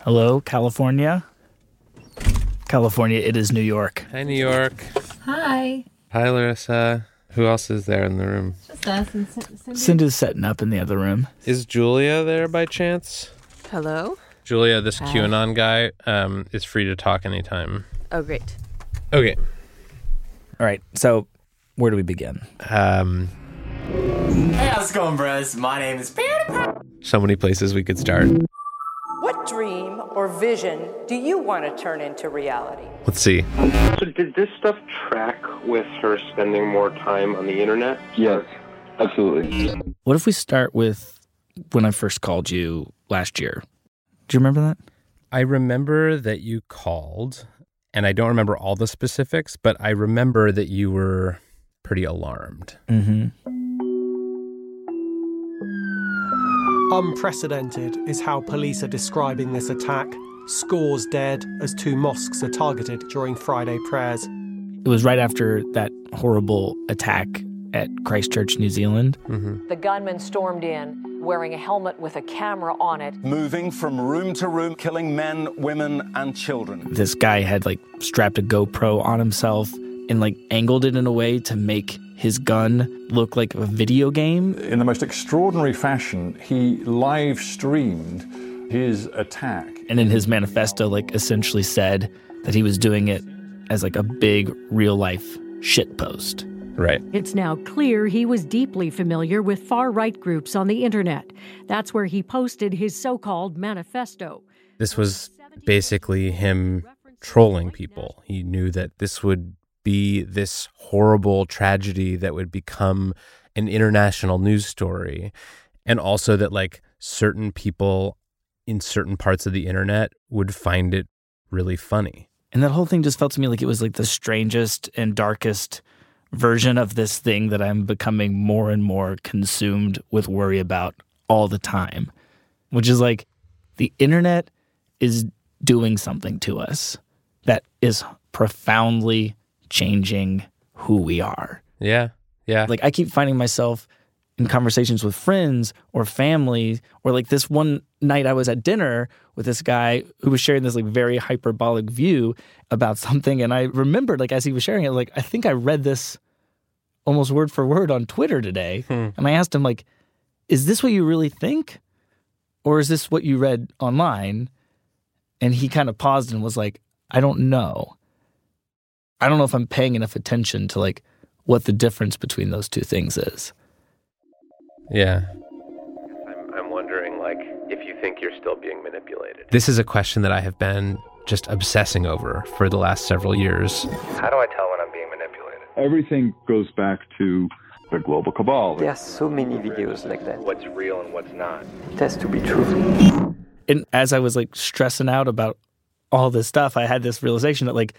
Hello, California. California, it is New York. Hi, New York. Hi. Hi, Larissa. Who else is there in the room? Just us and Cindy. Cindy's setting up in the other room. Is Julia there by chance? Hello? Julia, this Hi. QAnon guy is free to talk anytime. Oh, great. Okay. All right, so where do we begin? Hey, how's it going, bros? My name is So many places we could start. What dream or vision do you want to turn into reality? Let's see. So did this stuff track with her spending more time on the internet? Yes, absolutely. What if we start with when I first called you last year? Do you remember that? I remember that you called, and I don't remember all the specifics, but I remember that you were pretty alarmed. Mm-hmm. Unprecedented is how police are describing this attack. Scores dead as 2 mosques are targeted during Friday prayers. It was right after that horrible attack at Christchurch, New Zealand. Mm-hmm. The gunman stormed in wearing a helmet with a camera on it. Moving from room to room, killing men, women, and children. This guy had strapped a GoPro on himself and angled it in a way to make his gun look like a video game. In the most extraordinary fashion, he live streamed his attack. And in his manifesto, essentially said that he was doing it as a big real-life shitpost. Right. It's now clear he was deeply familiar with far-right groups on the internet. That's where he posted his so-called manifesto. This was basically him trolling people. He knew that this would be this horrible tragedy that would become an international news story. And also that certain people in certain parts of the internet would find it really funny. And that whole thing just felt to me like it was the strangest and darkest version of this thing that I'm becoming more and more consumed with worry about all the time, which is the internet is doing something to us that is profoundly changing who we are. Yeah. Yeah. I keep finding myself in conversations with friends or family, or this one night I was at dinner with this guy who was sharing this very hyperbolic view about something. And I remembered as he was sharing it, I think I read this almost word for word on Twitter today. And I asked him is this what you really think? Or is this what you read online? And he kind of paused and was I don't know. I don't know if I'm paying enough attention to what the difference between those two things is. Yeah. I'm wondering, if you think you're still being manipulated. This is a question that I have been just obsessing over for the last several years. How do I tell when I'm being manipulated? Everything goes back to the global cabal. There are so many videos like that. What's real and what's not? It has to be true. And as I was stressing out about all this stuff, I had this realization that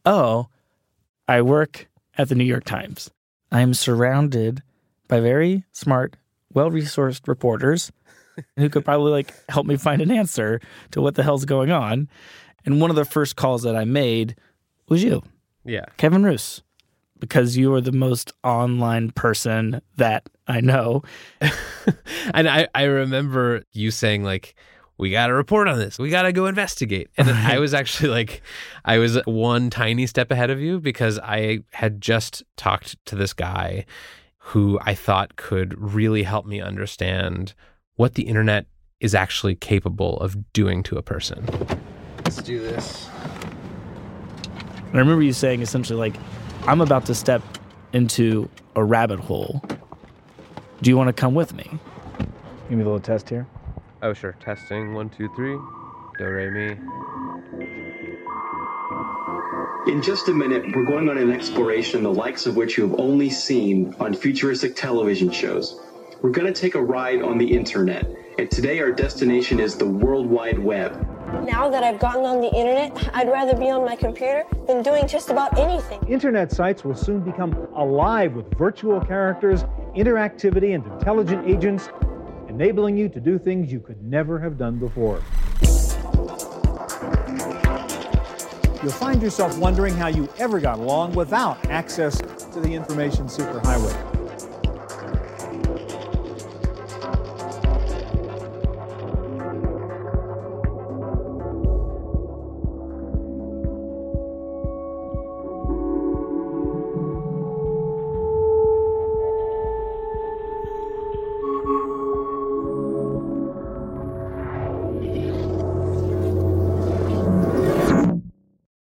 I work at the New York Times. I'm surrounded by very smart, well-resourced reporters who could probably help me find an answer to what the hell's going on. And one of the first calls that I made was you. Yeah. Kevin Roose, because you are the most online person that I know. And I remember you saying we got to report on this. We got to go investigate. And then I was actually I was one tiny step ahead of you because I had just talked to this guy who I thought could really help me understand what the internet is actually capable of doing to a person. Let's do this. And I remember you saying essentially I'm about to step into a rabbit hole. Do you want to come with me? Give me a little test here. Oh, sure. Testing. 1, 2, 3. Do, re, mi. In just a minute, we're going on an exploration the likes of which you have only seen on futuristic television shows. We're going to take a ride on the internet, and today our destination is the World Wide Web. Now that I've gotten on the internet, I'd rather be on my computer than doing just about anything. Internet sites will soon become alive with virtual characters, interactivity, and intelligent agents, enabling you to do things you could never have done before. You'll find yourself wondering how you ever got along without access to the information superhighway.